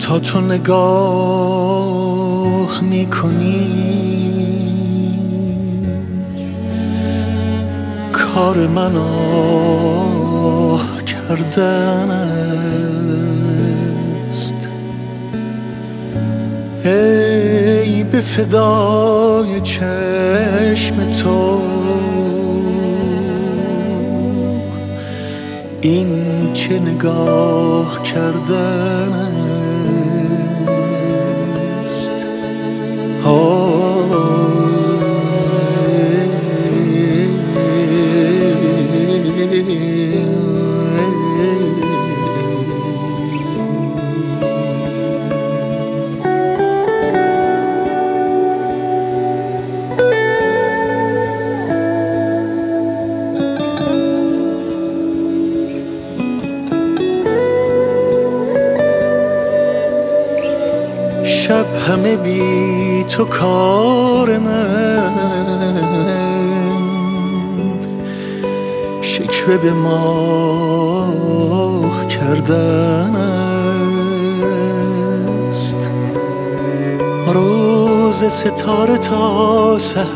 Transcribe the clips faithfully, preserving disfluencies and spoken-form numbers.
تا تو نگاه میکنی کار من آه کردن است. ای به فدای چشم تو این چه نگاه کردن است. شب همه بی تو کار من، شکوه به ماه کردن است. روز ستاره تا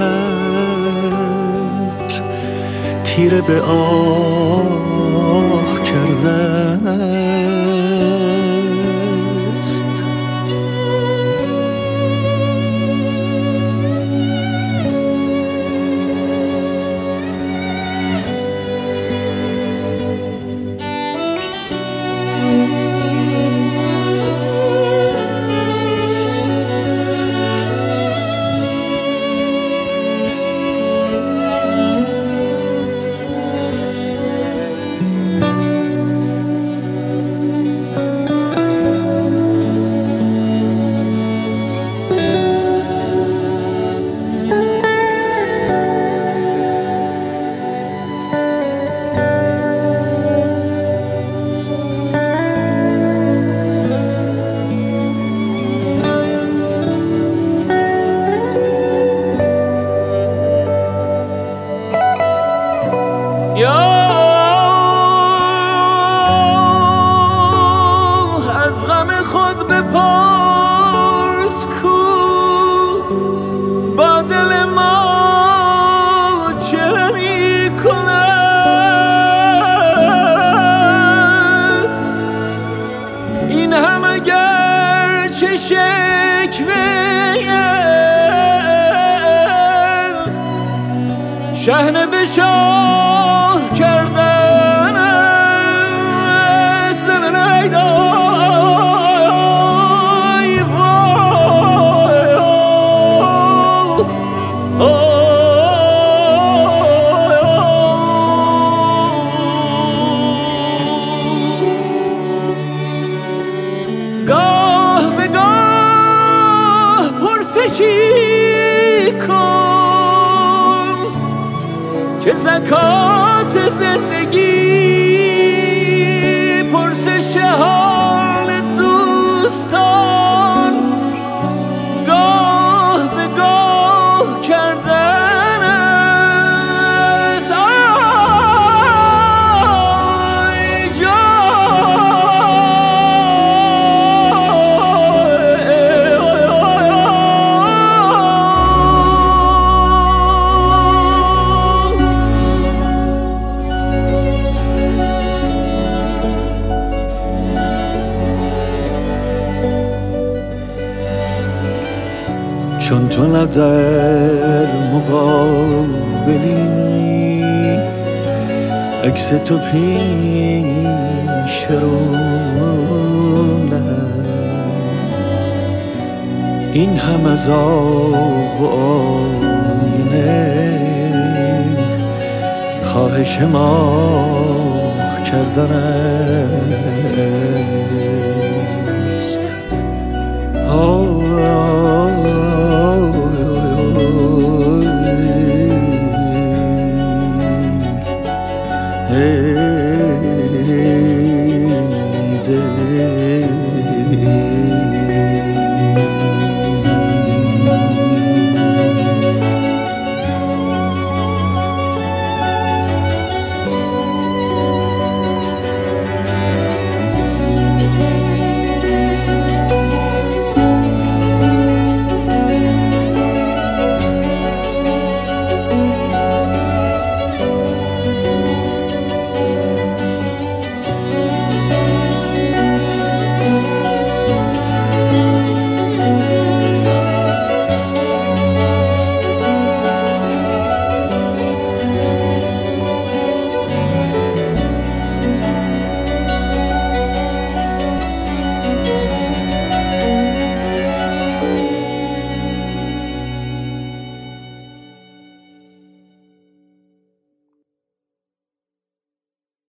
سحر تیره به آه کردن است. یا از غم خود بپرس کو با دل ما چه می کند. این هم اگر چه شکوه شحنه به شاه کردن است. ای وای گاه به گاه پرسشی کن که زکات زندگی پرسش حال دوستان گاه به گاه کردن است. آی چون تو نه در مقابلی عکس تو پیش رونم، این هم از آب و آینه خواهش ما کردن است. Hey, hey, hey.